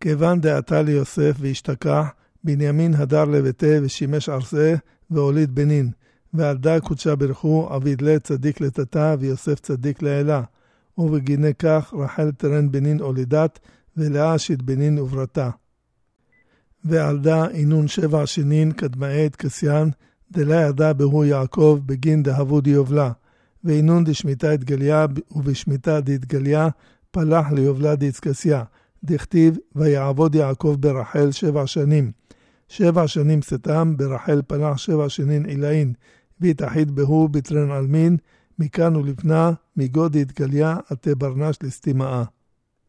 כיוון דעתה ליוסף והשתכח, בנימין הדר לביתה ושימש ארסה והוליד בנין, ועל דה קודשה ברכו עביד לה צדיק לתתה ויוסף צדיק לאלה, ובגיני כך רחל תרן בנין הולידת ולאה שית בנין וברתה. ועל דה אינון 7 שנים קדמאית קסיין, דלה ידע בהו יעקב בגין דהבו דיובלה, ואינון דשמיתה את גליה ובשמיתה דתגליה פלח ליובלה דצקסיה, דכתיב ויעבוד יעקב ברחל 7 שנים. 7 שנים סתם ברחל פלח 7 שנים עילאין, והתאחיד בהו בטרן אלמין, מכאן ולפנה מגוד דתגליה עתה ברנש לסתימאה.